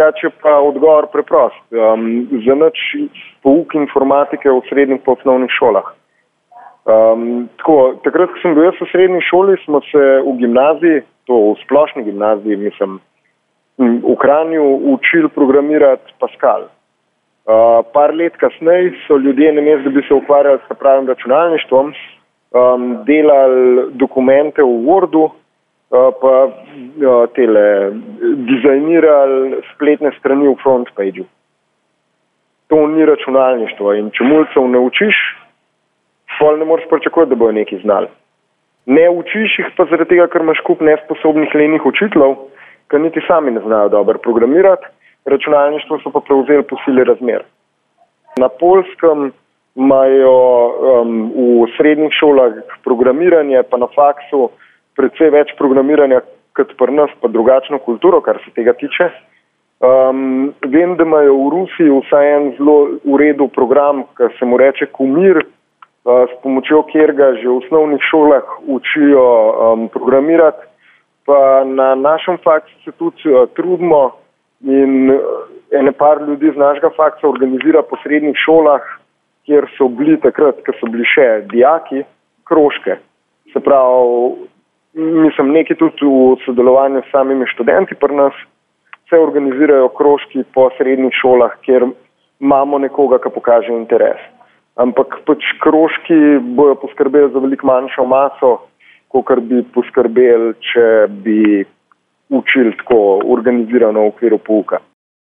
drugače pa odgovor preprost. Za nič pouk informatike v srednjih pa osnovnih šolah. Takrat, ko sem bil jaz v srednji šoli, smo se v gimnaziji, to v splošni gimnaziji, v Kranju učili programirati Pascal. Par let kasneje so ljudje, namesto da bi se ukvarjali s pravim računalništvom, delali dokumente v Wordu, pa dizajnirali spletne strani v frontpageu. To ni računalništvo in če mulcev ne učiš, pol ne moreš pričakovati, da bojo nekaj znali. Ne učiš jih pa zaradi tega, ker imaš kup nesposobnih lenih učiteljev, ki niti sami ne znajo dobro programirati, računalništvo so pa prevzeli po sili razmer. Na Poljskem imajo v srednjih šolah programiranje, pa na faksu precej več programiranja kot pri nas, pa drugačno kulturo, kar se tega tiče. Vem, da imajo v Rusiji vsaj en zelo v redu program, ki se mu reče Kumir, s pomočjo katerega že v osnovnih šolah učijo programirati. Pa na našem faksu se tudi trudimo in ene par ljudi z našega faksa organizira po srednjih šolah, kjer so bili takrat, ko so bili še dijaki, krožke. Se pravi, nekaj tudi v sodelovanju s samimi študenti pri nas se organizirajo krožki po srednjih šolah, kjer imamo nekoga, ki pokaže interes. Ampak pač krožki bojo poskrbeli za veliko manjšo maso, kakor bi poskrbeli, če bi učili tako organizirano v okviru pouka.